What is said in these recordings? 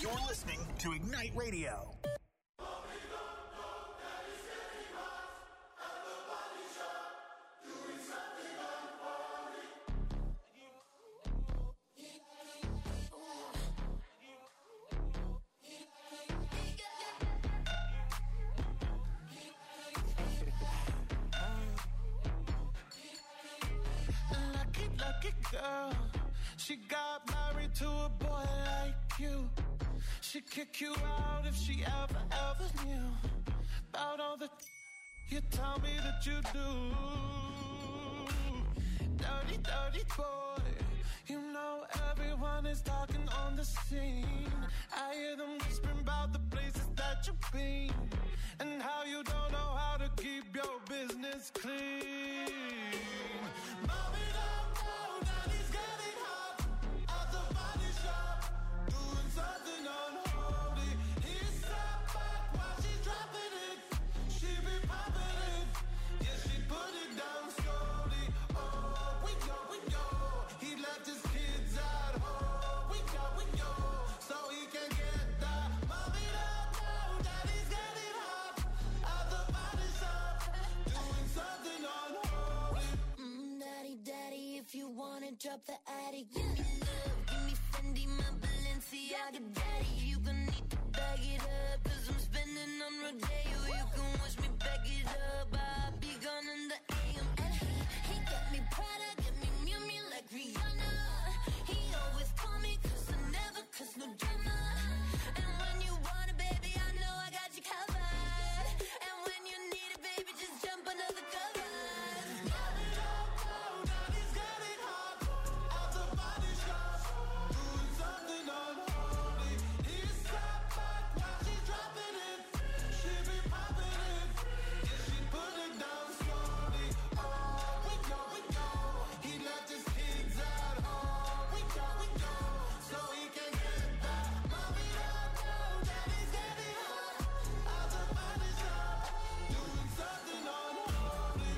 You're listening to Ignite Radio. Girl, she got married to a boy like you. She'd kick you out if she ever knew about all the you tell me that you do. Dirty, dirty boy. You know everyone is talking on the scene. I hear them whispering about the places that you've been and how you don't know how to keep your business clean. Mommy, don't know that he's getting hot at the body shop, doing something unholy. He sat back while she's dropping it. She be popping it, yeah, she put it down slowly. Oh, we go. He left his kids at home. We go, so he can get that. Mommy don't know that he's getting hot at the body shop, doing something unholy. Daddy, if you wanna drop the attic, give me love, give me Fendi, my Balenciaga daddy. You gon' need to bag it up, 'cause I'm spending on Rodeo. You can watch me back it up, I'll be gone in the AM. And he got me Prada, got me Miu Miu like Rihanna. He always call me 'cause I never cause no drama. And when you want it, baby, I know I got you covered. And when you need it, baby, just jump under the covers. Mommy don't know that he's getting hot at the body shop, doing something unholy. He sat back while she's dropping it. She be popping it, yeah, she put it down slowly. Oh, we go. He left his kids at home. We go, so he can get that. Mommy don't know that he's getting hot at the body shop, doing something unholy.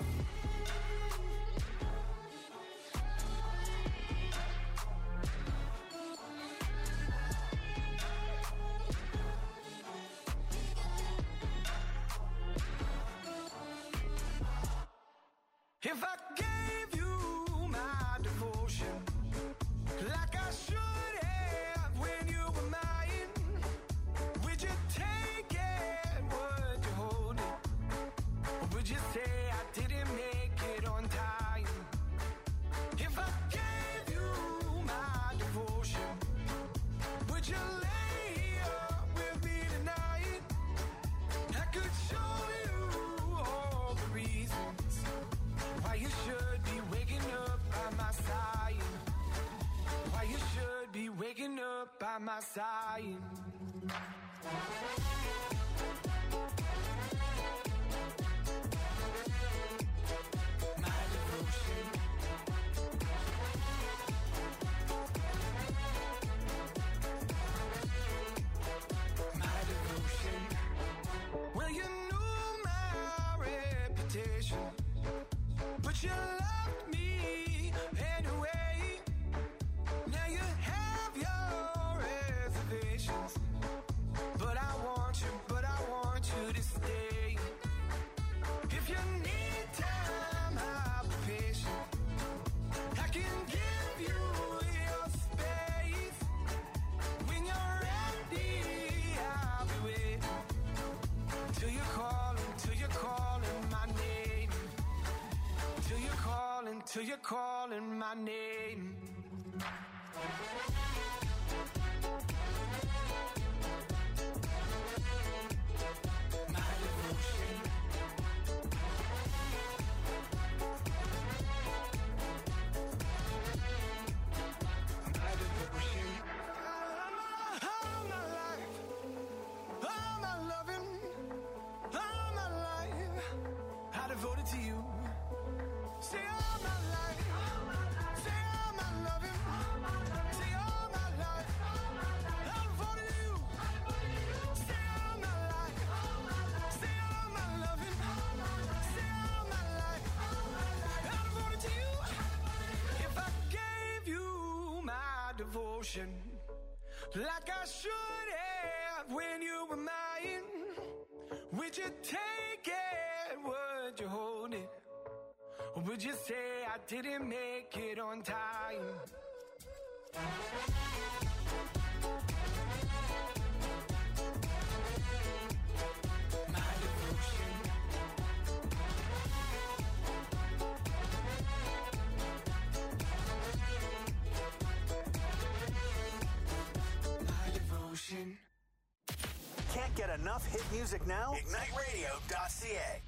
If I gave you my devotion, like I should have when you were mine, would you take it? Would you hold it? Or would you say I didn't make it on time? If I gave you my devotion, would you lay up with me tonight? I could show you all the reasons why you should be waking up by my side. Why you should be waking up by my side. My devotion. My devotion. Well, you knew my reputation, but you loved me anyway. Now you have your reservations, but I want you to stay. If you need time, I'll be patient. I can give you your space. When you're ready, I'll be waiting till you're calling my name. Till you're calling my name. My devotion. My devotion. All my life, all my loving, all my life, I devoted to you. Say all my life, say all my loving, say all my life, I devoted to you. Say all my life, say all my loving, say all my life, I devoted to you. If I gave you my devotion, like I should have love when you were mine? Would you take it? Would you hold it? Or would you say I didn't make it on time? My devotion. My devotion. Can't get enough hit music now? IgniteRadio.ca.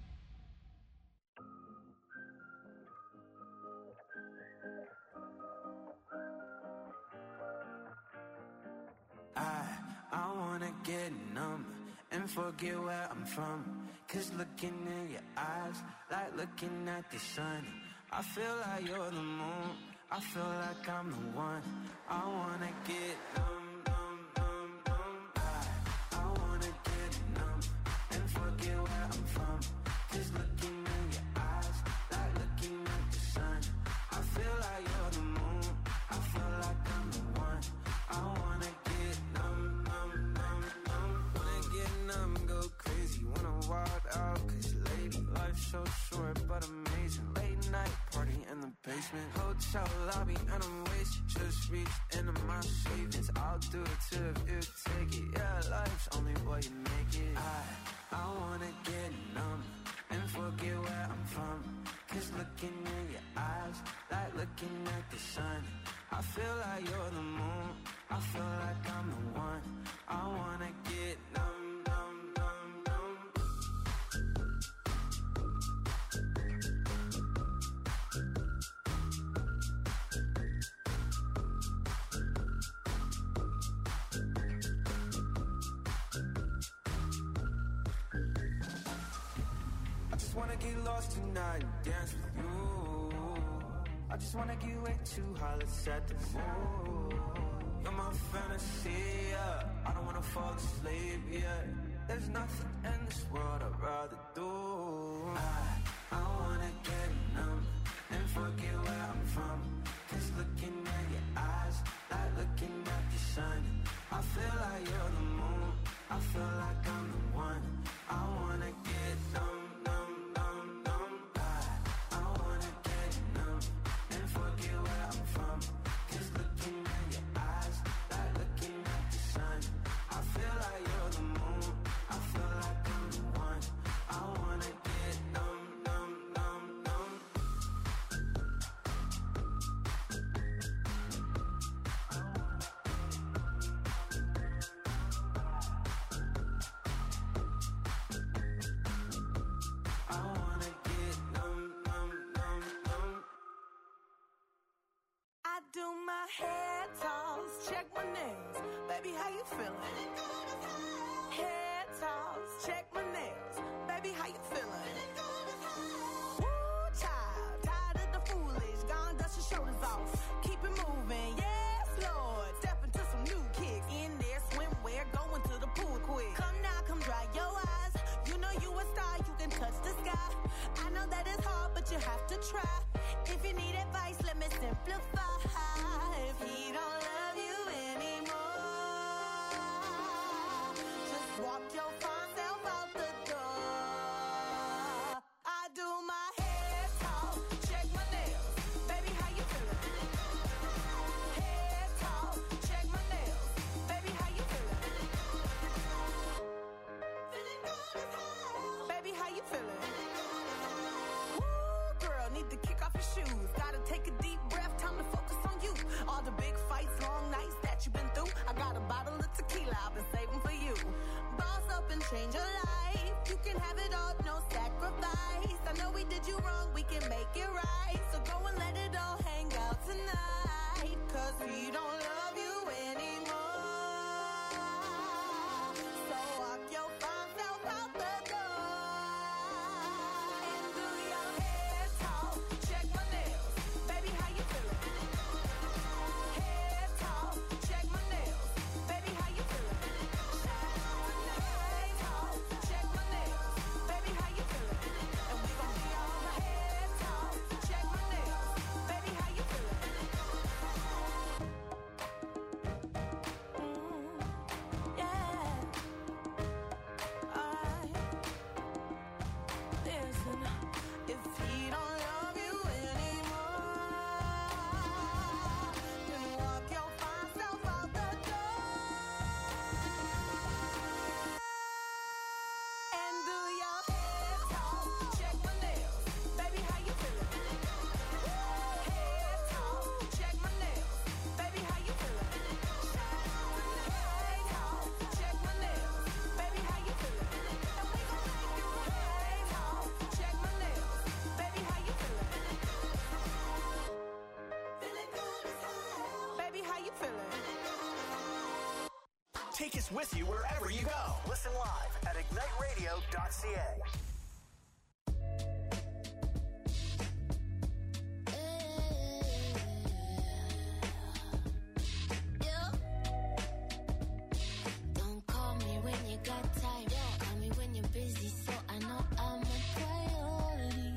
I wanna get numb and forget where I'm from. 'Cause looking in your eyes, like looking at the sun. I feel like you're the moon, I feel like I'm the one. I wanna get numb, numb, numb, numb. I wanna get numb and forget where I'm from. 'Cause looking in your eyes, like looking at the sun. I feel like you're the moon, I feel like I'm the one. I wanna get numb, numb, numb, numb. Wanna get numb, go crazy, wanna wild out. 'Cause lady, life's so short but amazing. Late night party in the basement, hotel lobby and I'm wasted. Just reached into my savings, I'll do it too if you take it. Yeah, life's only what you make it. I wanna get numb and forget where I'm from. 'Cause looking in your eyes, like looking at the sun. I feel like you're the moon, I feel like I'm the one. I wanna get numb, numb, numb, numb. I just wanna get lost tonight and dance with you. I just wanna get way too high, let's set the mood. You're my fantasy, yeah. I don't wanna fall asleep, yeah. There's nothing in this world I'd rather do. I wanna get numb and forget where I'm from. 'Cause looking at your eyes, like looking at the sun. I feel like you're the moon, I feel like I'm the one. I wanna get numb, numb, numb, numb. I wanna get numb and forget where I'm from. 'Cause looking at your eyes, like looking at the sun. I feel like you're the moon, I feel like I'm the one. I wanna get numb, numb, numb, numb. I wanna get numb, numb, numb, numb. I do my hair toss, check my nails. Baby, how you feeling? Hair toss, check my nails. Baby, how you feeling? Woo, child, tired of the foolish. Gone, dust your shoulders off. Keep it moving, yes, Lord. Step into some new kicks. In there, swimwear, going to the pool quick. Come now, come dry your eyes. You know you a star, you can touch the sky. I know that it's hard, but you have to try. If you need advice, let me simplify. If he don't love you anymore, just walk your fine self out the door. I do my hair talk, check my nails. Baby, how you feeling? Hair talk, check my nails. Baby, how you feeling? Feeling good as hell. Baby, how you feeling? Woo, girl, need to kick off your shoes. Gotta take a deep breath, time to focus on you. All the big fights, long nights that you've been through. I got a bottle of tequila I've been saving for you. Boss up and change your life. You can have it all, no sacrifice. I know we did you wrong, we can make it right. So go and let it all hang out tonight. 'Cause we don't love you anymore. So walk your fine self out the door. And do your hair talk, check my nails. Baby, how you feeling? Hair talk, check my nails. Baby, how you feeling? Hair talk, check my nails. Baby, how you feeling? And we gon' be on hair talk, check my nails. Baby, how you feeling? us with you wherever you go. Listen live at igniteradio.ca. Don't call me when you got time. Call me when you're busy, so I know I'm a priority.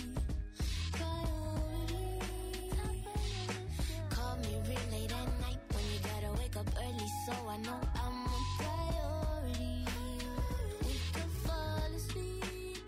Call me real late at night when you gotta wake up early, so I know I'm a priority. We can fall asleep.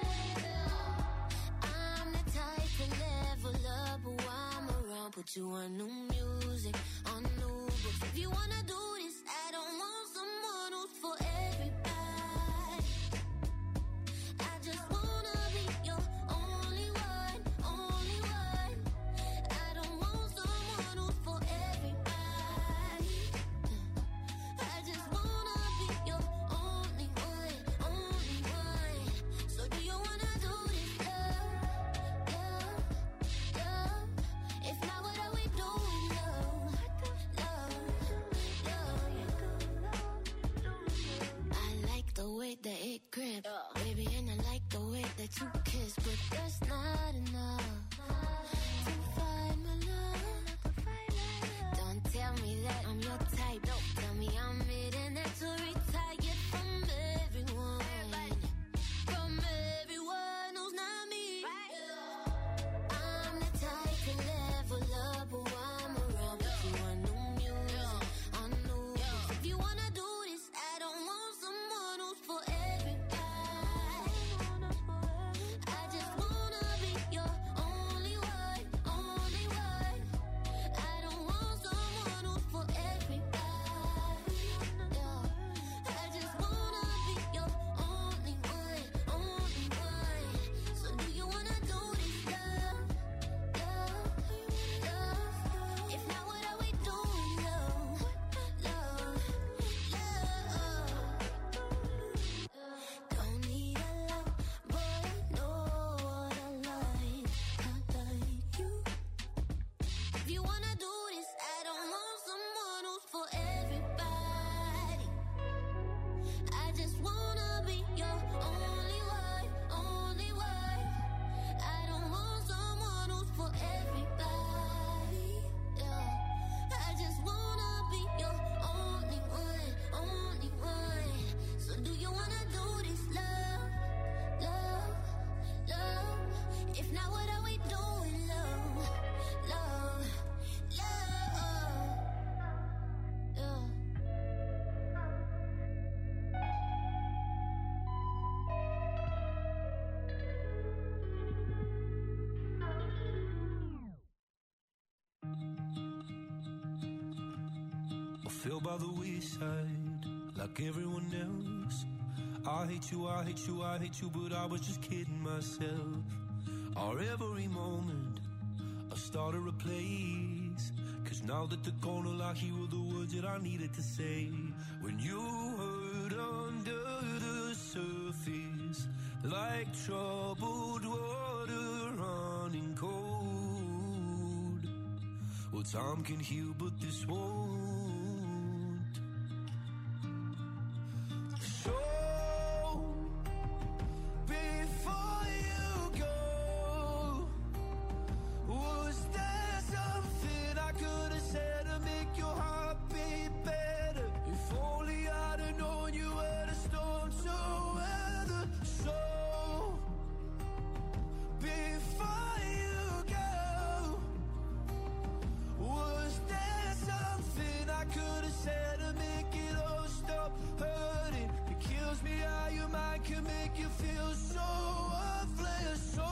I'm the type to level up while I'm around. Put you on new music, on new books. If you wanna do this, I don't want someone who's for everybody. I just wanna be your only one, only one. I don't want someone who's for everybody. I just wanna be your only one, only one. So do you wanna do this, love, love, love? If not, what are we doing, love, love, love? I like the way that it grip, baby, and I like the way that you kiss, but that's not enough to find my love. Don't tell me that I'm your type. Don't tell me I'm it and that's to retire from everyone, from everyone who's not me. I'm the type to level up while I'm around. Put you on new music, on new books. If you wanna do this, I don't want someone who's for everybody. I just wanna be your only one, only one. I don't want someone who's for everybody. I just wanna be your only one, only one. So do you wanna do this, love, love, love? If not, what are we doing, love, love, love? Don't need a lot, but I know what I like you. If you wanna do this, I don't want someone who's for everybody. I just wanna be your only one, only one. I don't want someone who's for everybody. I just wanna be your only one, only one. So do you wanna do this, love, love, love? If not, what are we doing, love, love, love, love? I fell by the wayside like everyone else. I hate you, I hate you, I hate you, but I was just kidding myself. Our every moment I started a place, 'cause now that they're gone, all I hear were the words that I needed to say. When you hurt under the surface, like troubled water running cold. Well, time can heal, but this won't. So, before you go, was there something I could have said to make your heart beat better? If only I'd have known you were the storm to weather. So, before you go, was there something I could have said to make it all stop hurting? It kills me how your mind can make you feel so worthless. So,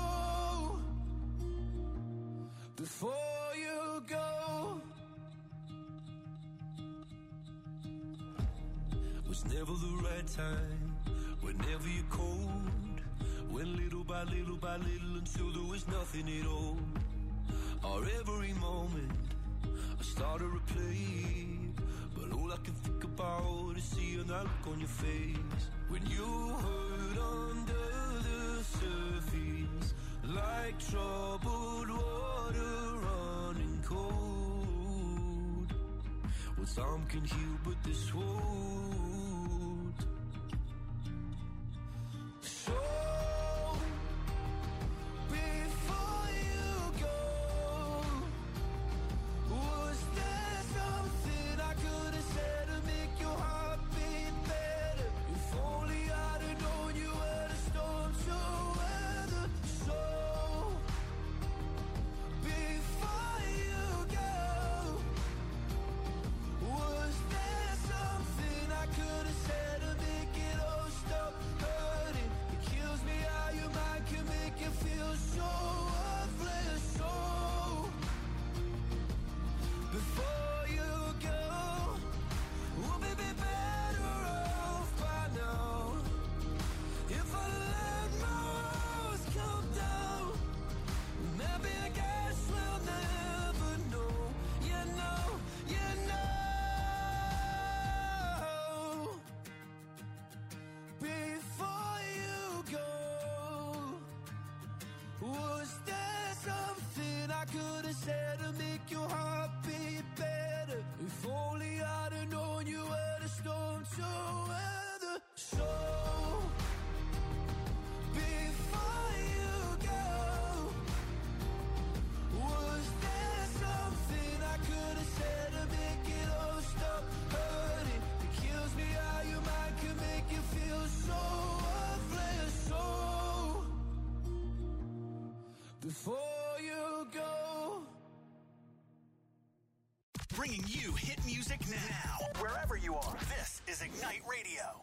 before you go, was never the right time, whenever you're cold. Went little by little by little until there was nothing at all. Our every moment I started to play, but all I can think about is seeing that look on your face. When you hurt under the surface, like troubled water running cold. Well, some can heal, but this won't. So before you go, was there something I could have said to make your heart beat better? If only I'd have known you were the storm to weather. So before you go, was there something I could have said to make it all stop hurting? It kills me how your mind can make you feel so worthless. So before you go, we'll be better off by now. If I let my walls come down, maybe I guess we'll never know. You know, you know. Before you go, was there something I could have said to make your heart beat better? If only I'd have known you were the storm to weather. So before you go, was there something I could have said to make it all stop hurting? It kills me how your mind can make you feel so worthless. So before you go. Bringing you hit music now. Wherever you are, this is Ignite Radio.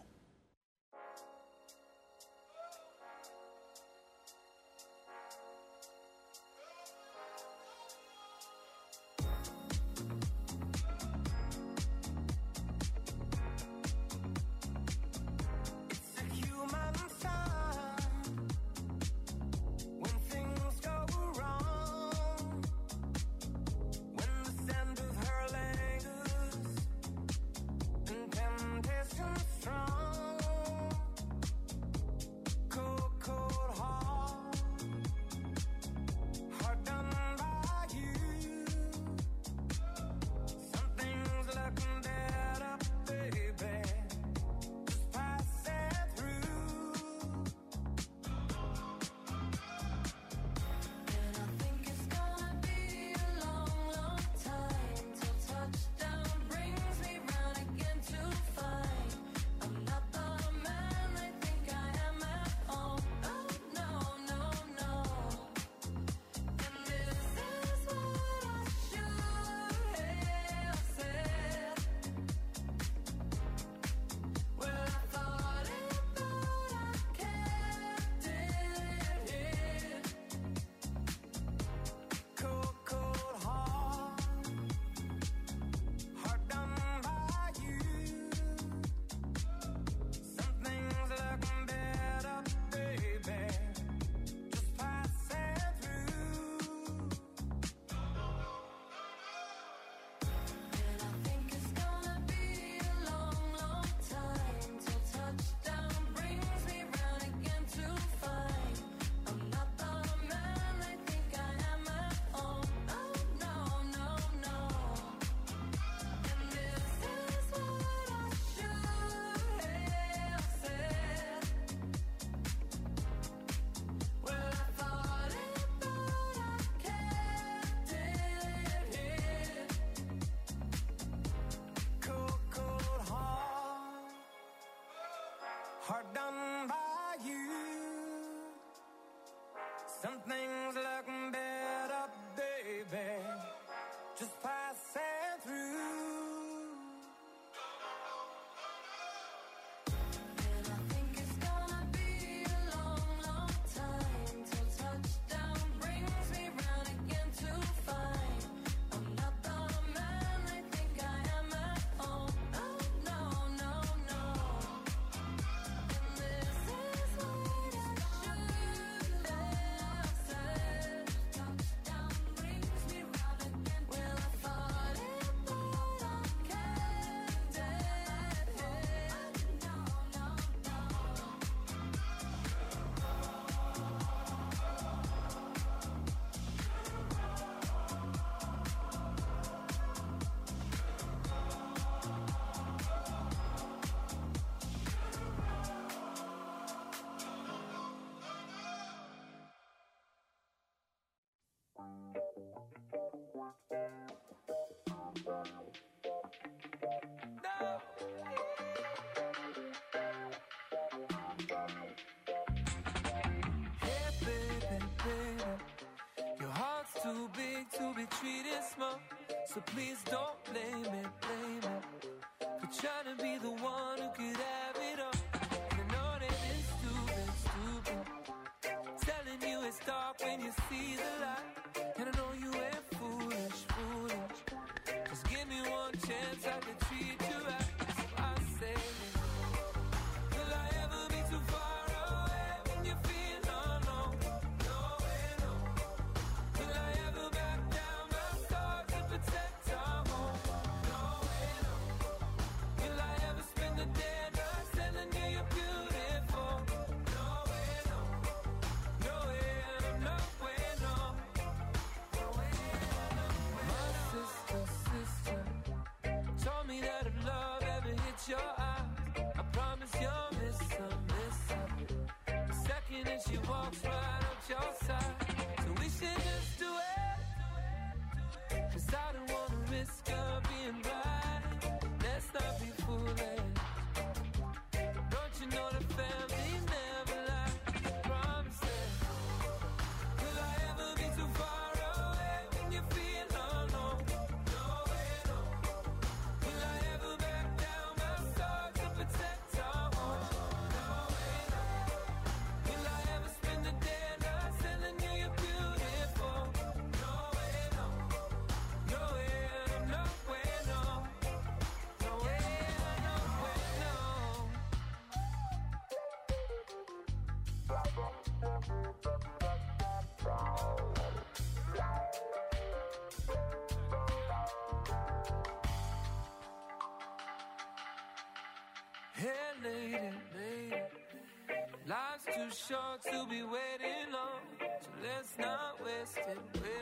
It's a human sign when things go wrong, when the scent of her lingers and temptation strong. Cold, cold heart, hard done by you. Something's looking better, baby. Just pass it through. And I think it's gonna be a long, long time till touchdown brings me round again to find I'm not the man I think I am at home. Oh no, no, no. And this is what I should have said. Well, I thought it, but I kept it hid. Cold, cold heart, hard done by you. Something's looking better, baby. Just pass it through. And I think it's gonna be a long, long time till touchdown brings me round again to find I'm not the man I think I am at home. Oh no, no, no. And this is what I should have said. Well, I thought it, but I kept it hid. Cold, cold heart, hard done by you. Something's looking better, baby. Just pass it through. And I think it's gonna be a long, long time till touchdown brings me round again to find I'm not the man I think I am at home. Oh no, no, no. And Too big to be treated small, so please don't blame it for trying to be the one who could have it all. And I know that it's stupid, telling you it's dark when you see the light. And I know you ain't foolish, just give me one chance, I can treat you right. So I say, will I ever be too far away when you feel alone? No way, no. Will I ever back down my sword to protect our home? No way, no. Will I ever spend the day not telling you you're beautiful? No way, no. No way, no way, no. No way, no. My sister told me that if love ever hits your eyes, I promise you'll miss her. The second that she walks right up your side. So we should just do it, 'cause I don't wanna risk her being right. Let's not be foolish. Don't you know the family never lies? Promise it. Will I ever be too far away when you feel alone? No way, no. Will I ever back down my sword to protect our home? No way, no. Will I ever spend the day not telling you you're beautiful? No way, no. No way, no way, no. No way, no way, no. Hey, lady, life's too short to be waiting long, so let's not waste it.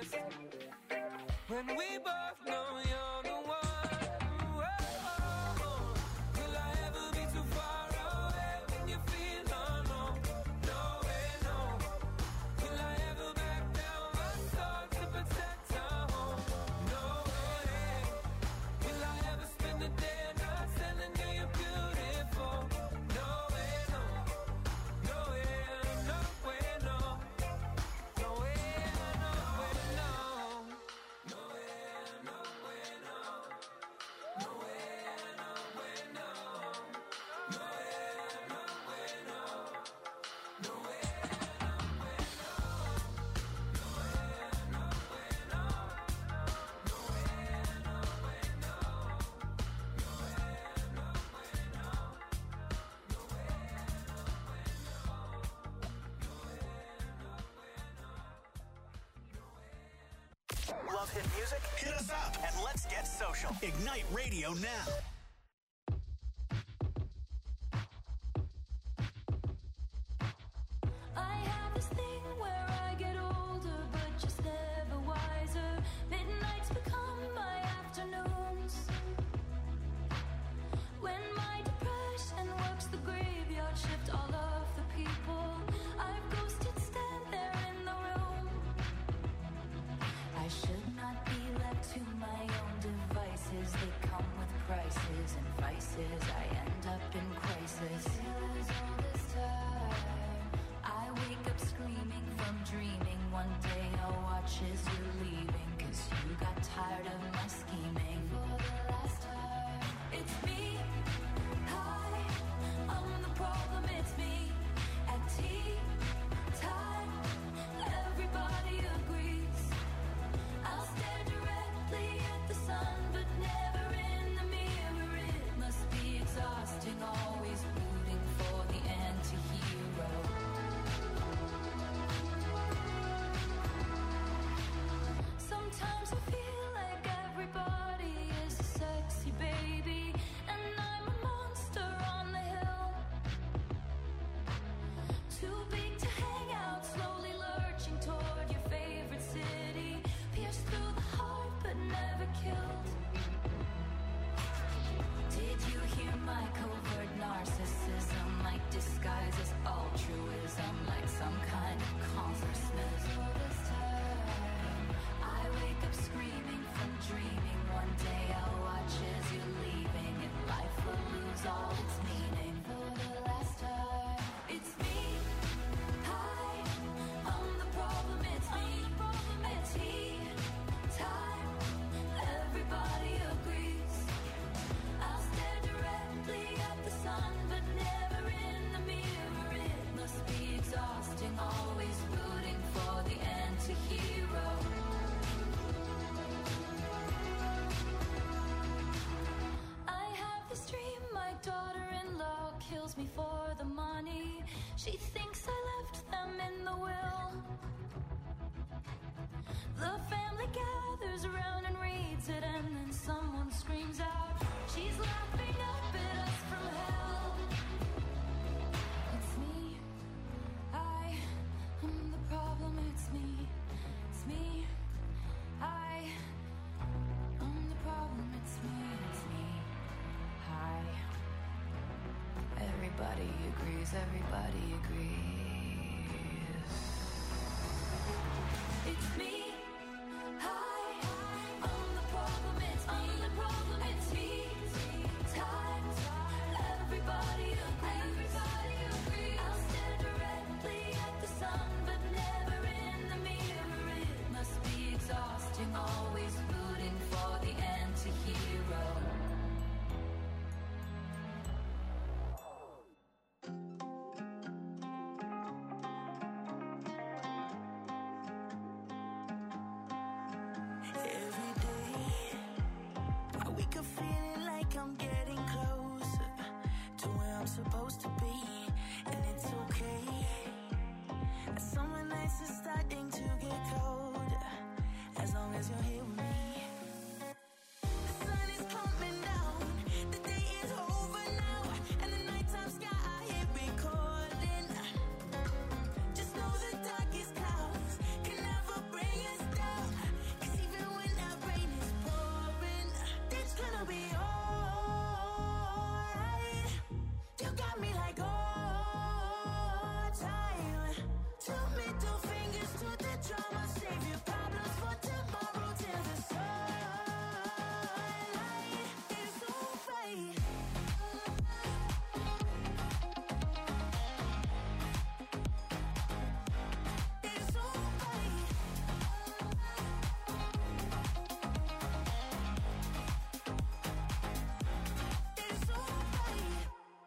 When we both know you're the one. Whoa. Will I ever be too far away when you feel alone? No way, no. Will I ever back down my sword to protect our home? No way. Will I ever spend the day not telling you you're beautiful? No way, no. No way, no way, no. No way, no way, no. No way, no way, no. No way, no way, no. No way, no way, no. No way, no way, no. No way, no way, no. No way, no way, no. No way, no way, no. No way, Love hit music? Hit us up and let's get social. Ignite Radio now. I have this thing where I get older, but just never wiser. Midnights become my afternoons. When my depression works the graveyard shift, all of the people I've ghosted stand there in the room. I should not be left to my own devices. They come with prices and vices. I end up in crisis. Feels all this time. I wake up screaming from dreaming. One day I'll watch as you're leaving, 'cause you got tired of my scheming. For the last time, it's me. Hi, I'm the problem, it's me. At tea time, everybody agrees. I'll stare directly at the sun, but never in the mirror. It must be me for the money. She thinks I left them in the will. The family gathers around and reads it, and then someone screams out, she's laughing up at us from hell. It's me, I am the problem, it's me, I am the problem, it's me, hi. Everybody agrees, it's me. Always rooting for the anti-hero. Every day, I wake up feeling like I'm getting closer to where I'm supposed to be, and it's okay. Summer nights are starting to get colder, as long as you're here with me. The sun is coming down, the day is over now, and the nighttime sky I hear it calling. Just know the darkest clouds can never bring us down, 'cause even when that rain is pouring, it's gonna be alright. You got me like all time. Two middle fingers to the drama, save your problems for tomorrow till the sunlight is alright. It's alright. It's alright.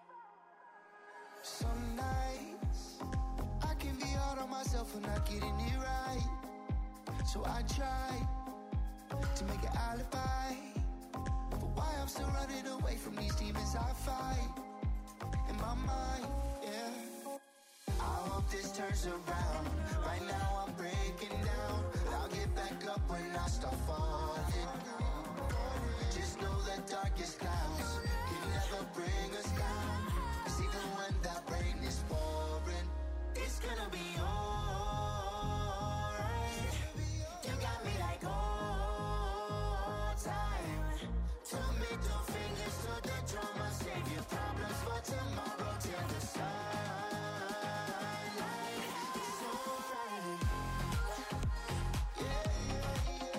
Some nights I can be hard on myself for not getting it right, so I try to make an alibi for why I'm still running away from these demons I fight in my mind, yeah. I hope this turns around. Right now I'm breaking down, but I'll get back up when I start falling. Just know the darkest clouds can never bring us down, 'cause even when that rain is pouring, it's gonna be alright. You got me like all time. Two middle fingers to the drama, save your problems for tomorrow till the sunlight is alright. Yeah, yeah, yeah.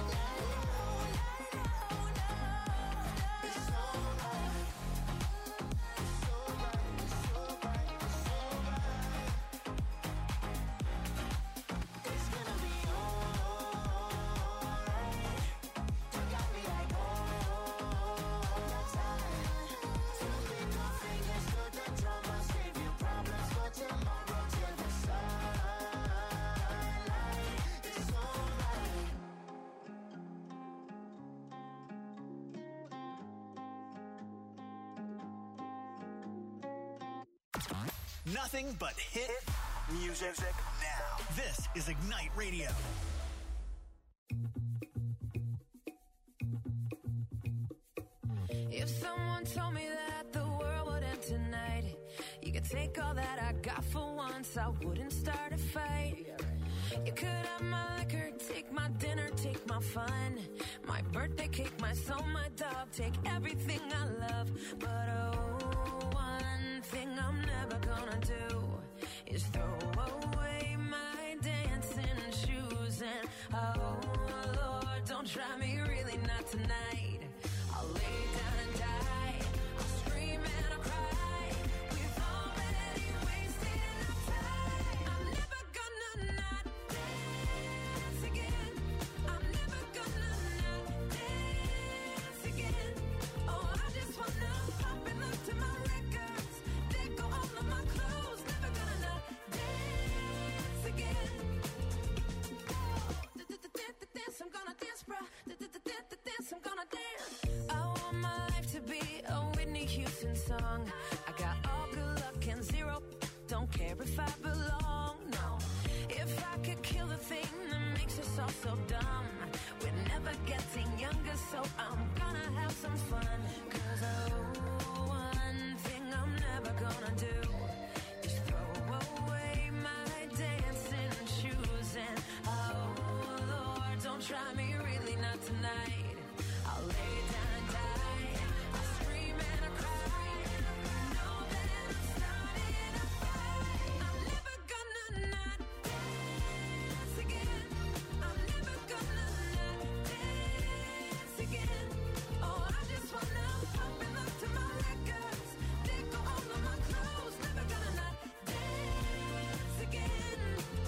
It's alright. It's alright. It's alright. It's alright. It's gonna be alright. You got me like all time. Two middle fingers to the drama, save your problems for tomorrow till the sunlight is alright. Nothing but hit music now. This is Ignite Radio. If someone told me that the world would end tonight, you could take all that I got for once, I wouldn't start a fight. You could have my liquor, take my dinner, take my fun, my birthday cake, my soul, my dog, take everything I love. But oh, one thing I'm never gonna do is throw away my dancing shoes. And oh Lord, don't try me, really not tonight. I'll lay down and die, I'll scream and I'll cry. We've already wasted our time. I'm never gonna not dance again. I'm never gonna not dance again. Oh, I just wanna pop and look to my records. They go all of my clothes. Never gonna not dance again. Dance, I'm gonna dance, bruh. Dance, I'm gonna dance. I want my life to be a Whitney Houston song. I got all good care if I belong, no. If I could kill the thing that makes us all so dumb, we're never getting younger, so I'm gonna have some fun. 'Cause one thing I'm never gonna do is throw away my dancing shoes. And oh Lord, don't try me, really not tonight. I'll lay down and die, I'll scream and I'll cry. Know that I'm starting a fight. I'm never gonna not dance again. I'm never gonna not dance again. Oh, I just wanna pump and look to my records, take all of my clothes. Never gonna not dance again.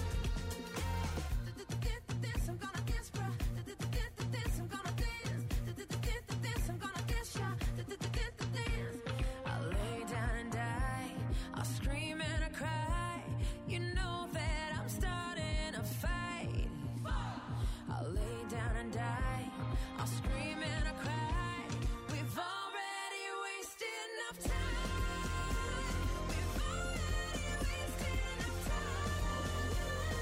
This I'm gonna dance, bro. This I'm gonna dance. This I'm gonna dance, yeah. Dance. I'll lay down and die, I'll scream and I cry. You know that I'm starting a fight. I'll lay down and die, I'll scream and I cry. We've already wasted enough time. We've already wasted enough time.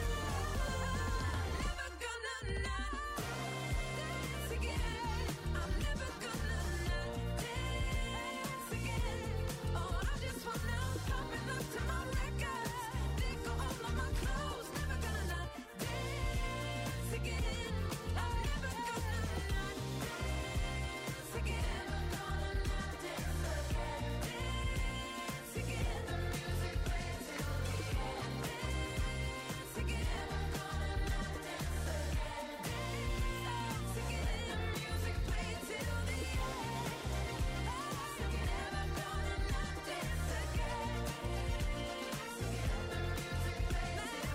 Never gonna not dance again. I'm never gonna not dance again. Oh, I just wanna pump and look to my records, take all of my clothes. Never gonna not dance again. I'm never gonna not dance again. Never gonna not dance again. Dance again. The music plays till the end. Dance again. Never gonna not dance again. Dance again. The music plays till the end. Dance again. Never gonna not dance again. Dance again. The music plays till the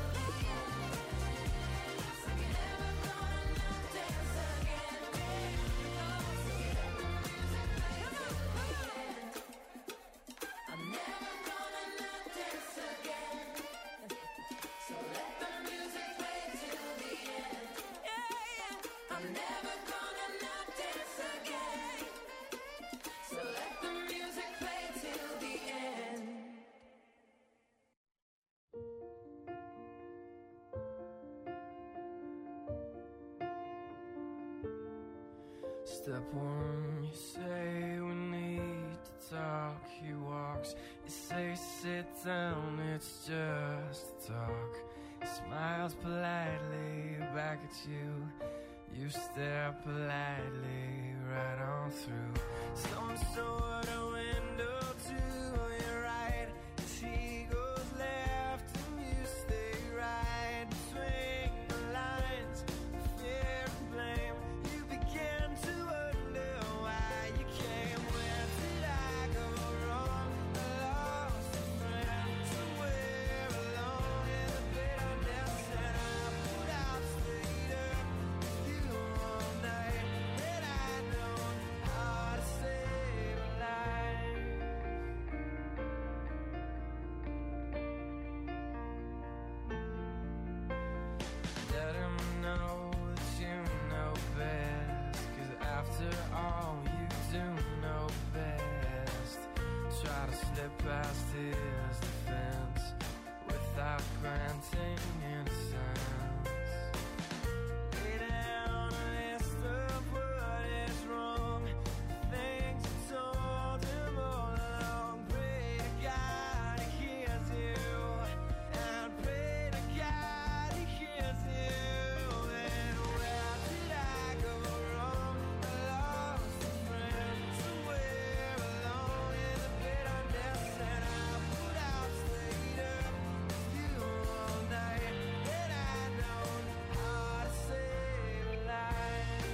I'm never gonna not dance again. So let the music play till the end. Yeah. I'm never gonna not dance again. So let the music play till the end. Step one, you say we need to talk. He walks, you say sit down, it's just a talk. He smiles politely back at you. You stare politely right on through some sort of window to your right. As he goes left and you stay right between the lines of fear and blame. You begin to wonder why you came. Where did I go wrong? I lost a friend somewhere alone in the bitterness, and I put out straight up with you all night. Had I known how to save a life. Let him know that you know best, 'cause after all you do know best. Try to slip past his defense without granting innocence. Lay down a list of what is wrong, things you told him all along. Pray to God he hears you, and pray to God he hears you. And where did I go wrong? I lost a friend somewhere alone in the bitterness, and I put out straight up with you all night. Had I known how to save a life.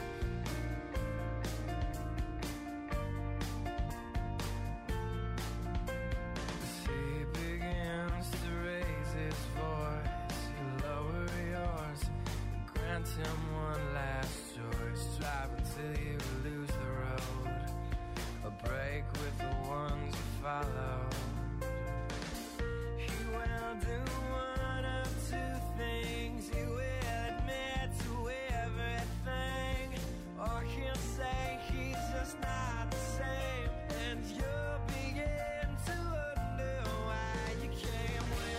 As he begins to raise his voice, you lower yours, grant him one last choice. Drive until you lose the road, a break with the ones you follow. He will do one of two things. He will admit to everything, or he'll say he's just not the same. And you'll begin to wonder why you came.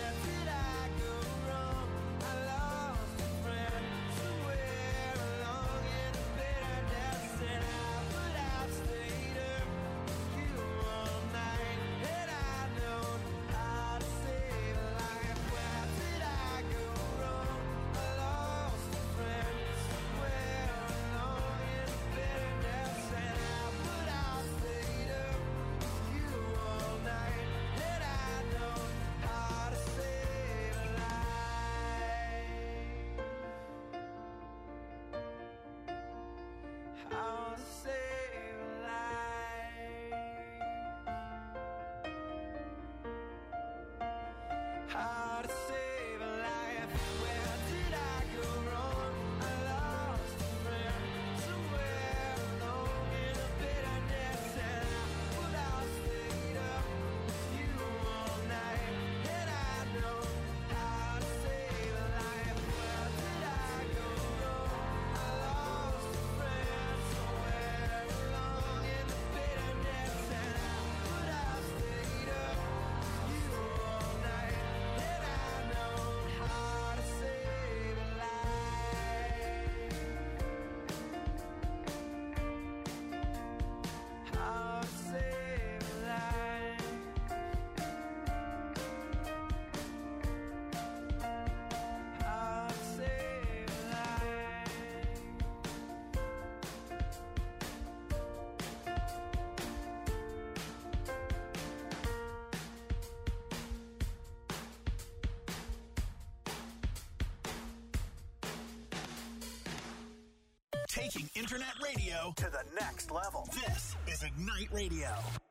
Taking internet radio to the next level. This is Ignite Radio.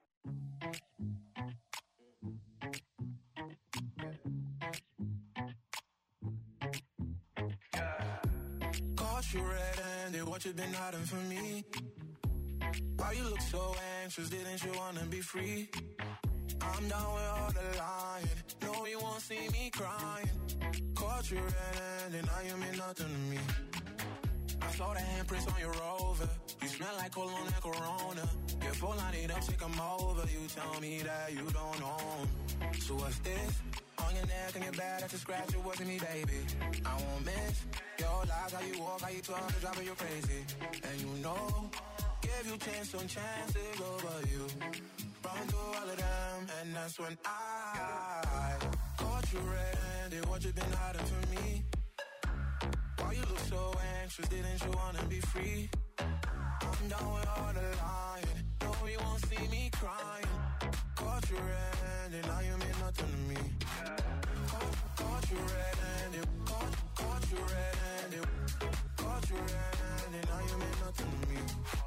Caught you red-handed, what you been hiding from me? Why you look so anxious, didn't you wanna be free? I'm down with all the lying, no you won't see me crying. Caught you red-handed, now you mean nothing to me. I saw the handprints on your Rover, you smell like cologne and Corona. Your phone line it up, take 'em over, you tell me that you don't own. So what's this? On your neck and your back, that's a scratch, it wasn't me, baby. I won't miss your lies, how you walk, how you talk, it's driving you crazy. And you know, give you chance on chances over you. Run through all of them, and that's when I caught you red-handed, what you been hiding from me? Why you look so anxious, didn't you wanna be free? I'm done with all the lying, no you won't see me crying. Caught you red-handed, now you mean nothing to me. Caught you red-handed, caught you red-handed, caught you red-handed, now you mean nothing to me.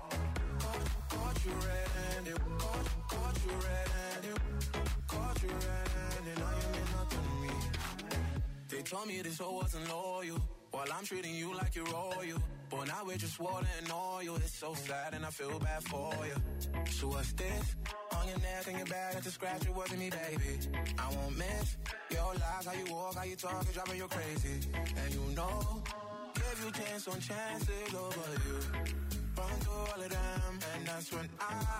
Caught you red-handed, caught you red-handed, caught you red-handed, now you mean nothing to me. They told me this hoe wasn't loyal, while I'm treating you like you're royal. But now we're just water and oil, it's so sad and I feel bad for you. So what's this? On your neck and your back, that's a scratch, it wasn't me, baby. I won't miss your lies, how you walk, how you talk, it's driving you crazy. And you know, give you chance on chances over you. Run through all of them, and that's when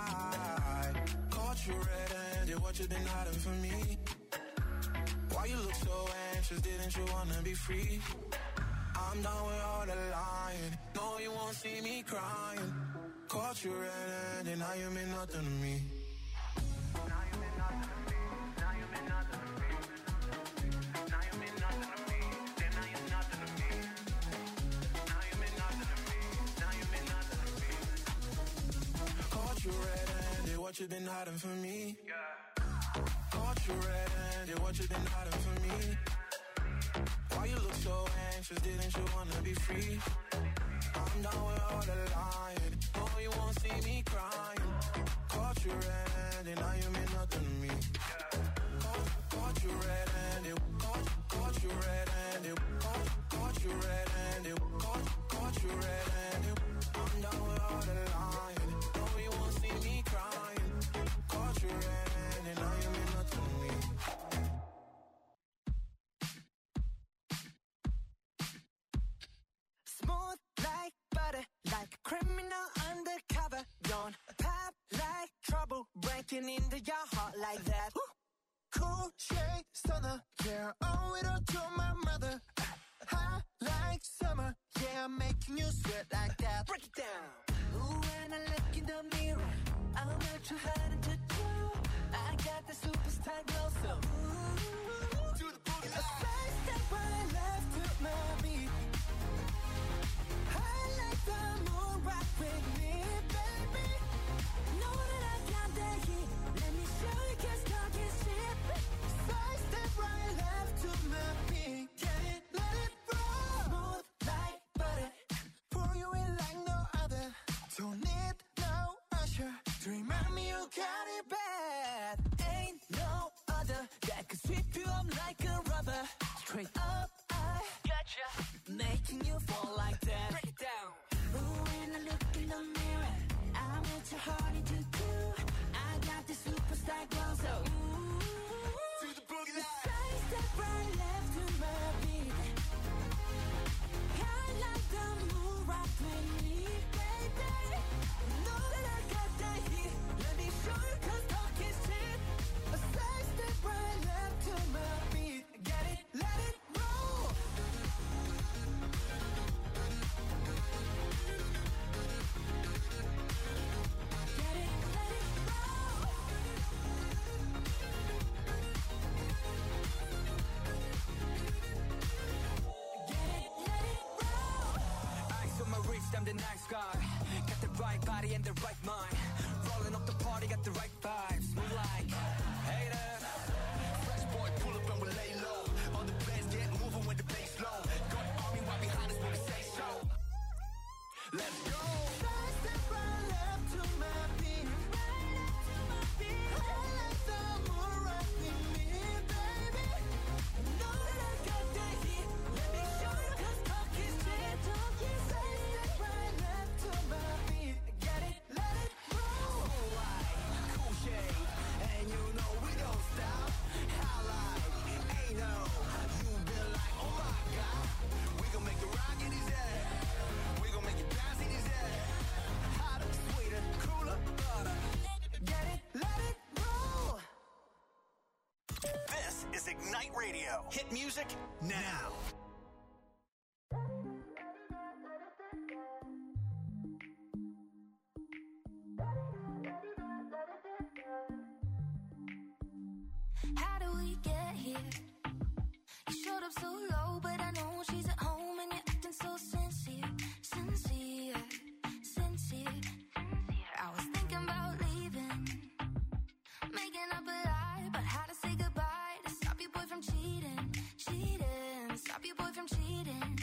I caught you red-handed, what you been hiding from me? Why you look so anxious, didn't you wanna be free? I'm done with all the lying, no you won't see me crying. Caught you red-handed, now you mean nothing to me. Now you mean nothing to me, now you mean nothing to me. Now you mean nothing to me, then now you're nothing to me. Now you mean nothing to me, now you mean nothing to me. Caught you red-handed, what you been hiding from me? Caught you red-handed, what you been hiding from me? Why you look so anxious, didn't you wanna be free? I'm done with all the lying, no you won't see me crying. Caught you red-handed, now you mean nothing to me. Caught you red-handed, caught you red-handed, caught you red-handed, caught you red-handed. I'm done with all the lying, no you won't see me crying. Caught you red-handed, now you mean nothing to me. Smooth like butter, like a criminal undercover. Don't pop like trouble, breaking into your heart like that. Cool shade stunner, yeah, owe it all to my mother. Hot like summer, yeah, I'm making you sweat like that. Break it down. Ooh, when I look in the mirror, I'm not too hard to do. I got the superstar glow, so ooh, Do the boogie a side step right left to my beat. I like the moon rock with me, baby. Know that I got that heat. Let me show you, 'cause talk is cheap. Side step right left to my beat. Get it, let it roll. Smooth like butter. Pour you in like no other. Don't need no usher to remind me you got it bad. Ain't no other that could sweep you up like a rubber. Straight up, I gotcha, making you fall like that. Break it down. Ooh, when I look in the mirror, I'm not too hard to do. I got the superstar glow, so ooh, Do the boogie line. side step right left to my beat. I like the moon rock with me, baby. Know that I got that heat. Let me show you, 'cause talk is cheap. A side step right left to my beat. Get it, let it roll. Get it, let it roll. Get it, let it roll. Ice on my wrist, I'm the nice guy. Got the right body and the right mind. Rolling up the party, got the right vibes. Move like haters. Fresh boy, pull up and we lay low. All the bands get moving when the bass low. Got army right behind us when we say so. Let's go. Ignite Radio. Hit music now. How do we get here? You showed up so low, but I know she's at home and you're acting so sincere. I was thinking about leaving, making up a lie about how to say goodbye to stop your boy from cheating. Stop your boy from cheating.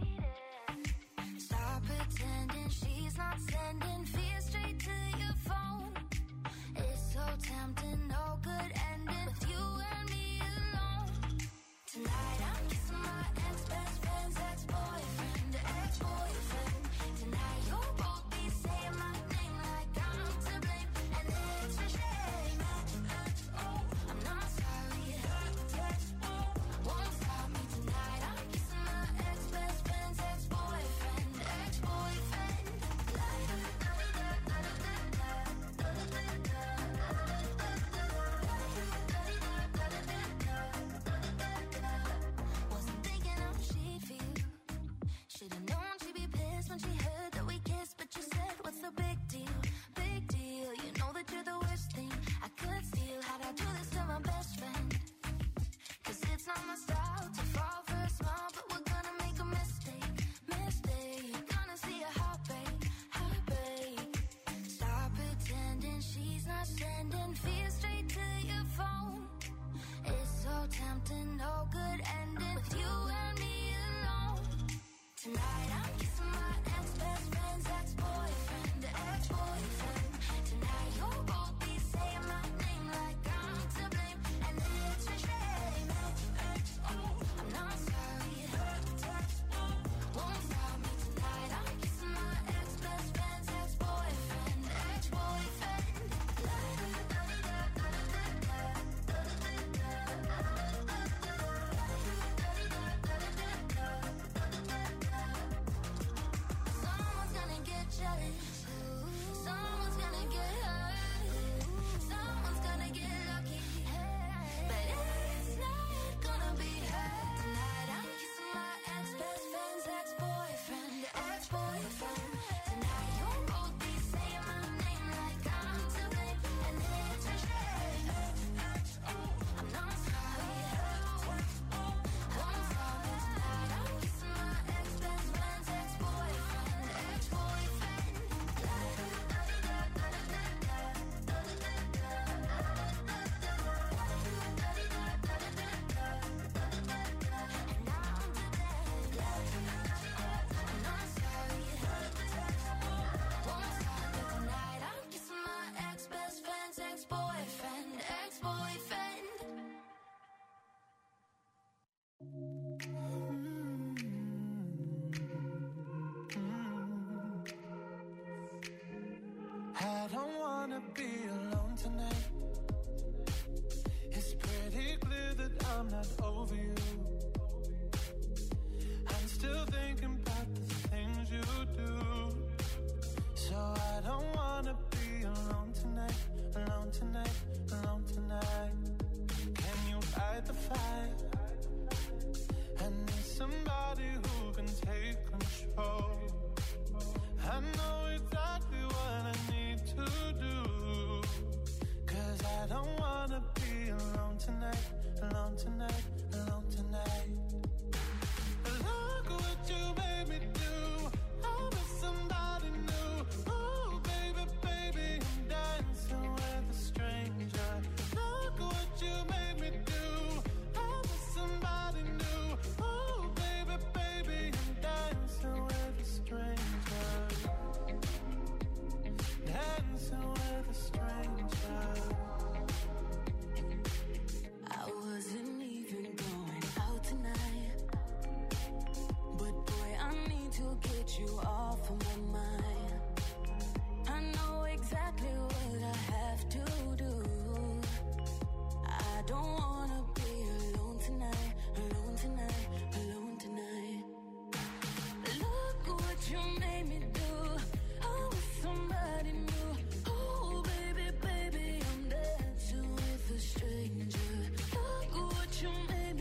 Stop pretending she's not sending fear straight to your phone. It's so tempting, no good ending with you and me alone. Tonight I'm kissing my ex-best friend's ex-boyfriend, ex-boyfriend. Tonight you'll both be saying my name like I'm to blame, and it's a shame. I'm not sorry, won't stop me tonight. I'm kissing my ex-best friend's ex-boyfriend, ex-boyfriend. Wasn't thinking how she'd feel. Should've known she'd be pissed when she heard that we kissed, but you said, what's the big deal? Big deal. You know that you're the worst thing I could steal. How'd I do this to my best friend? 'Cause it's not my style to fall for a smile, but we're gonna make a mistake. Gonna see a heartbreak. Stop pretending she's not sending fear straight to your phone. It's so tempting, no good ending with you and me alone. Tonight I'm kissing my ex-best friend's ex-boyfriend, ex-boyfriend. Tonight you'll both be saying my name like I'm to blame, and it's a shame. I'm not sorry, won't stop me tonight. I'm kissing my ex-best friend's ex-boyfriend, ex-boyfriend. Someone's gonna get jealous. Someone's gonna get hurt. Someone's gonna get lucky. But it's not gonna be her. Tonight I'm kissing my ex-best friend's ex-boyfriend, ex-boyfriend. Tonight you'll both be saying my name like I'm to blame, and it's a shame. I'm not sorry, won't stop me tonight. I'm kissing my ex-best friend's ex-boyfriend, ex-boyfriend. And now I'm to blame. I'm not sorry, won't stop me tonight. I'm kissing my ex-best friend's ex-boyfriend, ex-boyfriend. I don't wanna be alone tonight. It's pretty clear that I'm not over you. I'm still thinking about the things you do. So I don't wanna be alone tonight, alone tonight, alone tonight. Can you fight the fight? I need somebody who can take control. I know exactly what I need to do. 'Cause I don't wanna be alone tonight, alone tonight, alone tonight. Look what you made me do. I was somebody new. Oh, baby, baby, I'm dancing with a stranger. Look what you made me do. I was somebody new. Oh, baby, baby, I'm dancing with a stranger. Dancing with a stranger. I wasn't even going out tonight, but boy, I need to get you off of my mind. I know exactly what I have to do. I don't wanna be alone tonight, alone tonight, alone tonight. Look what you made me do. I was somebody new. Oh, baby, baby, I'm dancing with a stranger. Look what you made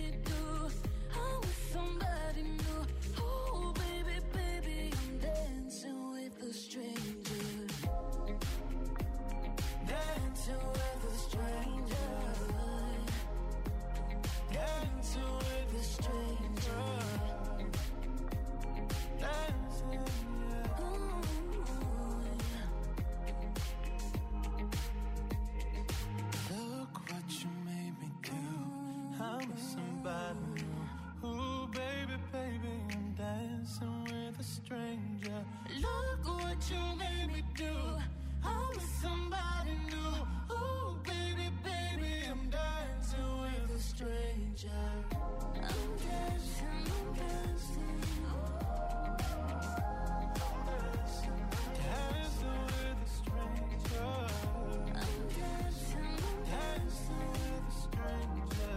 Look what you made me do. I'm with somebody new. Ooh, baby, baby, I'm dancing with a stranger. I'm dancing, I'm dancing. Dancing with a stranger. I'm dancing, Dancing with a stranger.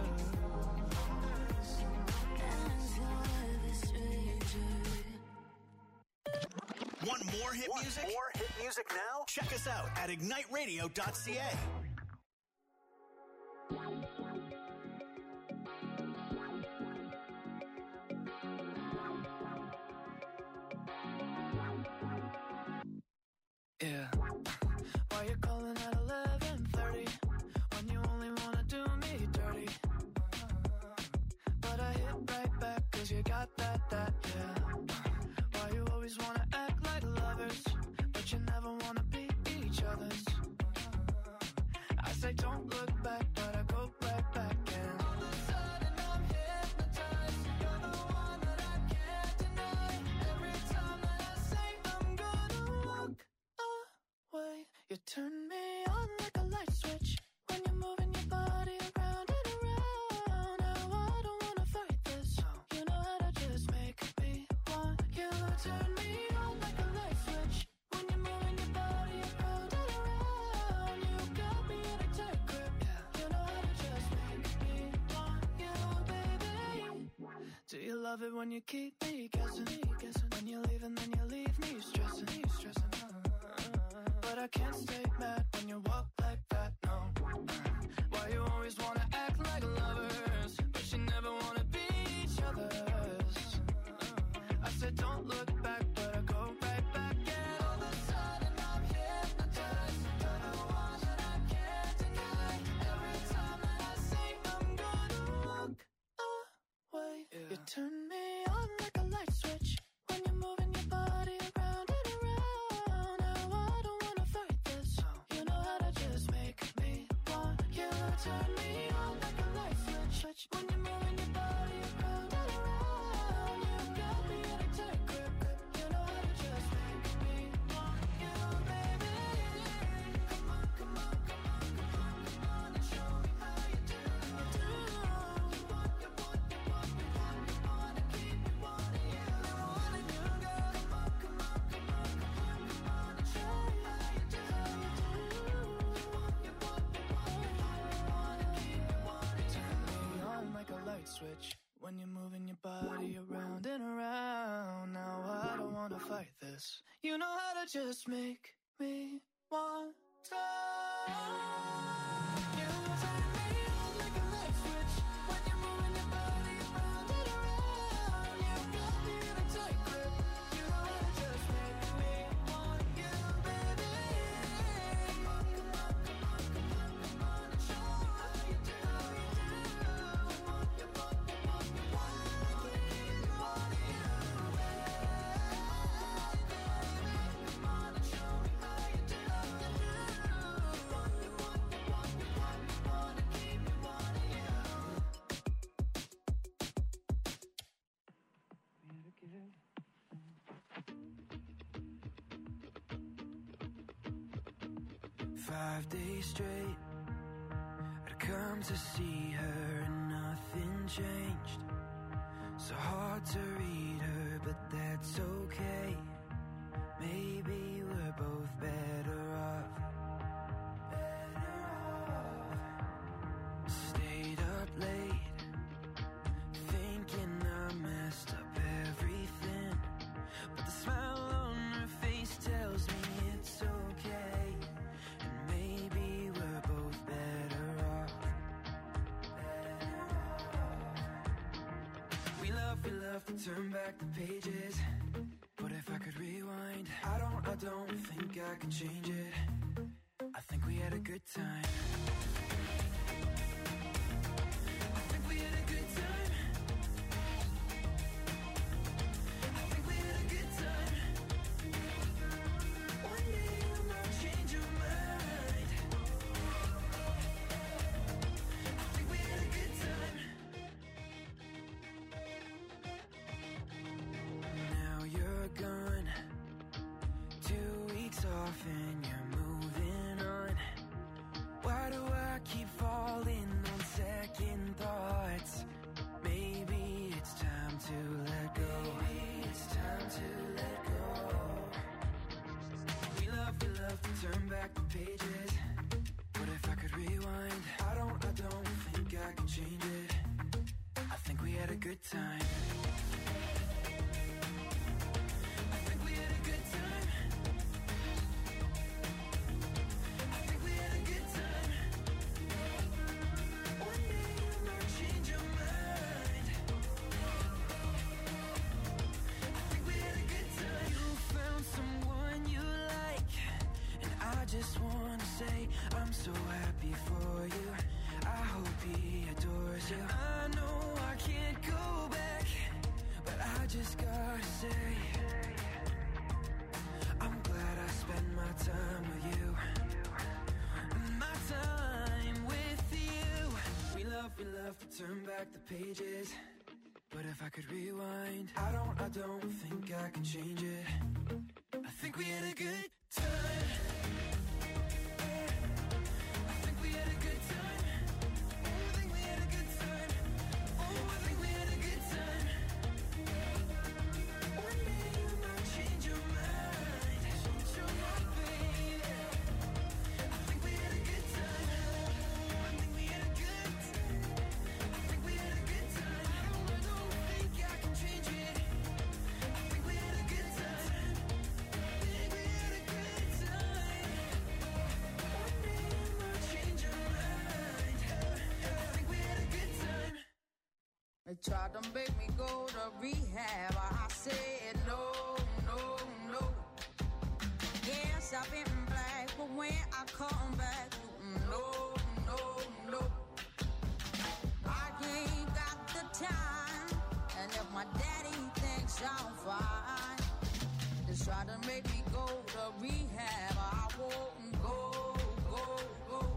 dancing with a stranger. Want more hit music? More hit music now? Check us out at igniteradio.ca. Yeah. Why you calling at 11:30 when you only wanna do me dirty? But I hit right back 'cause you got that, yeah. Why you always wanna act like lovers, but you never wanna be each other's? I say don't look back, but I go right back and all of a sudden I'm hypnotized. You're the one that I can't deny. Every time that I say I'm gonna walk away, you turn me on like a light switch when you're moving your body around and around. Now I don't wanna fight this. You know how to just make me want you. Turn me on like a light switch when you're moving your body around and around. You got me in a tight grip. You know how to just make me want you, baby. Do you love it when you keep me guessing? When you leave and then you leave me stressing. But I can't stay mad when you walk like that, no. Why you always wanna act like lovers, but you never wanna be each other's? I said don't look back, but I go right back. And all of a sudden I'm hypnotized. You're the one that I can't deny. Every time that I say I'm gonna walk away, you turn me on like a light switch when you're moving your body around and around. Now I don't wanna fight this. You know how to just make me want you. Turn me on like a light switch when you're moving your body around and around. You got me in a tight grip. You know how to just make me want you, baby. Come on, come on, come on, come on, come on and show me how you do. You want, you want, you want, you want, you wanna keep me wanting you. Wanting you, girl. Come on, come on, come on, come on, come on and show me how you do. You want, you want, you want, you want, you wanna keep me wanting you. Turn me on like a light switch when you're moving your body around and around. Now I don't wanna fight this. You know how to just make me want to. You turn me on like a light switch when you're moving your body around and around. You got me in a tight grip. You know how to just make me want you, baby. Come on, come on, come on, come on, come on and show me how you do. You want, you want, you want, you want, you wanna keep me wanting you, baby. Come on and show me how you do. You want, you want, you want, you want, you wanna keep me wanting you. 5 days straight, I'd come to see her and nothing changed. So hard to read her, but that's okay. Maybe we're both better off. Stayed up late, thinking I messed up everything. But the smile on her face tells me it's okay. And maybe we're both better off. We love to turn back the pages. But if I could rewind, I don't think I could change it. I think we had a good time. I think we had a good time. I think we had a good time. One day you might change your mind. I think we had a good time. Now you're gone, keep falling on second thoughts. Maybe it's time to let go. Maybe it's time to let go. We love to turn back the pages. But if I could rewind, I don't think I can change it. I think we had a good time. I think we had a good time. I think we had a good time. One day you might change your mind. I think we had a good time. You found someone you like, and I just wanna say I'm so happy for you. I hope he adores you. I know I can't go back, but I just gotta say I'm glad I spent my time with you. My time with you. We love to turn back the pages. But if I could rewind, I don't think I can change it. I think we had a good time. I think we had a good time. Oh, I think we had a good time. Oh, I think we had a good time. One day you might change your mind. Change your mind, baby. I think we had a good time. Oh, I think we had a good time. I think we had a good time. I don't think I can change it. I think we had a good time. I think we had a good time. One day you might change your mind. I think we had a good time. They tried to make me go to rehab. I said no, no, no. Yes, I've been black, but when I come back, no, no, no. I ain't got the time, and if my daddy thinks I'm fine, they try to make me go to rehab. I won't go, go, go.